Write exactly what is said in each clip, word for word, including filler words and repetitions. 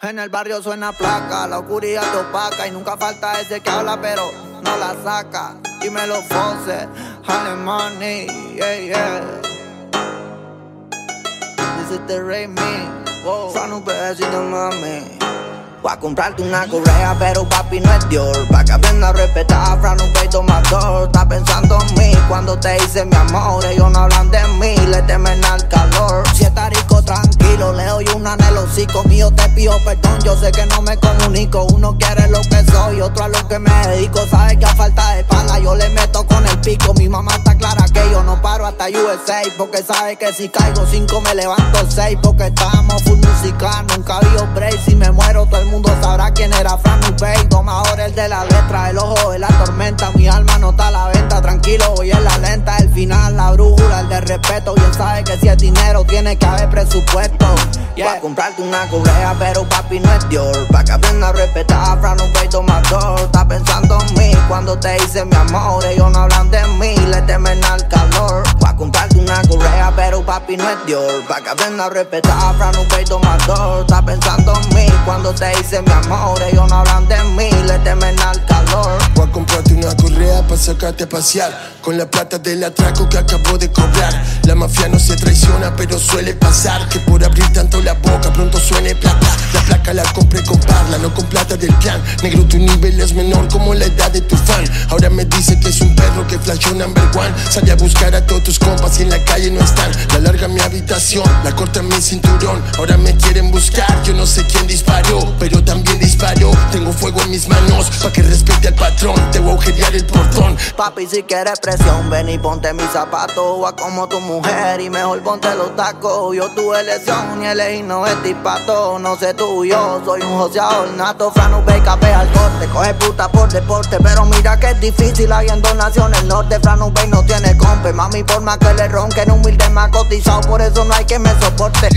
En el barrio suena placa, la oscuridad te opaca y nunca falta ese que habla pero no la saca. Dímelo Fonse, Alemani, yeah, yeah. This is the Rey Me, wow. Son un pedacito mami. Voy a comprarte una correa, pero papi no es Dior. Pa' que aprenda a respetar, Fran, un peito mator. Está pensando en mí cuando te hice mi amor. Ellos no hablan de mí, le temen al calor. Si está rico, tranquilo, le doy una en el hocico mío. Te pido perdón, yo sé que no me comunico. Uno quiere lo que soy, otro a lo que me dedico. Sabe que a falta de pana yo le meto con el pico. Mi mamá está clara que yo no paro hasta U S A, porque sabe que si caigo cinco me levanto seis. Porque estamos full música, nunca vi break. Si me muero todo el mundo sabrá quién era Fran Ubey. Tomador el de la letra, el ojo de la tormenta. Mi alma no está a la venta, tranquilo, voy en la lenta. El final, la brújula, el de respeto. Bien sabe que si es dinero tiene que haber presupuesto, yeah. Voy a comprarte una correa, pero papi no es Dior. Pa' que aprenda a respetar, Fran Ubey tomador. Está pensando en mí cuando te hice mi amor. Ellos no hablan de mí, le temen al calor. Voy a comprarte una correa, pero papi no es Dior. Pa' que aprenda a respetar, Fran Ubey tomador. Está pensando en mí cuando te hice mi amor. Ellos no hablan de mí, le temen al calor. Voy a comprarte una correa pa' sacarte a pasear con la plata del atraco que acabo de cobrar. La mafia no se traiciona, pero suele pasar que por abrir tanto la boca pronto suene plata. La placa la compré con parla, no con plata del plan. Negro, tu nivel es menor como la edad de tu fan. Ahora me dice que es un perro que flashó number one. Salí a buscar a todos tus compas y en la calle no están. La larga mi habitación, la corta mi cinturón. Ahora me quieren buscar, yo no sé quién disparó, pero también disparó. Tengo fuego en mis manos pa' que respete al patrón. Te voy a agujerear el portón. Papi, si quieres presión, ven y ponte mis zapatos. Va como tu mujer y mejor ponte los tacos. Yo tuve lesión y elegí no es dispato. No sé tú, yo soy un joseador nato. Fran Ubey capea al corte, coge puta por deporte. Pero mira que es difícil habiendo nación el norte. Fran Ubey no tiene compe, mami, por más que le ronquen. Humilde más cotizado, por eso no hay quien me soporte.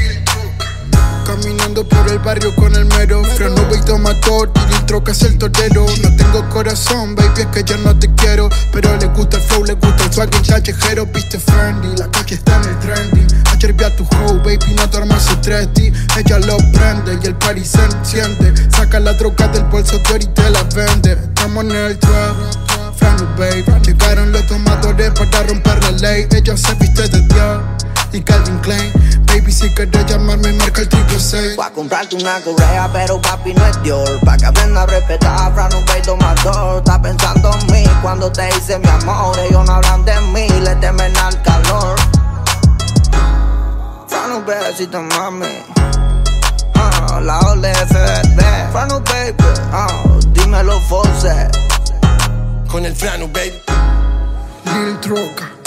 Caminando por el barrio con el mero Fran Ubey tomador, Tiri troca es el torero. No tengo corazón, baby, es que ya no te quiero. Pero le gusta el flow, le gusta el swag, el callejero. Viste friendly, la calle está en el trending. Ayer vi a tu hoe, baby, no duermas estrés. Ella lo prende y el party se enciende. Saca la droga del bolso de oro y te la vende. Estamos en el trap, Fran Ubey. Llegaron los tomadores para romper la ley. Ella se viste de Dios y Calvin Klein. Baby, si querés llamarme, marca el triple seis. Voy a comprarte una correa, pero papi no es Dior. Pa' que aprenda a respetar, Fran Ubey tomador. Está pensando en mí cuando te hice mi amor. Ellos no hablan de mí, le temen al calor. Fran Ubey, si te mami, uh, la O L F D. Fran Ubey, uh, dímelo Fonse. Con el Fran Ubey. Lil Troca.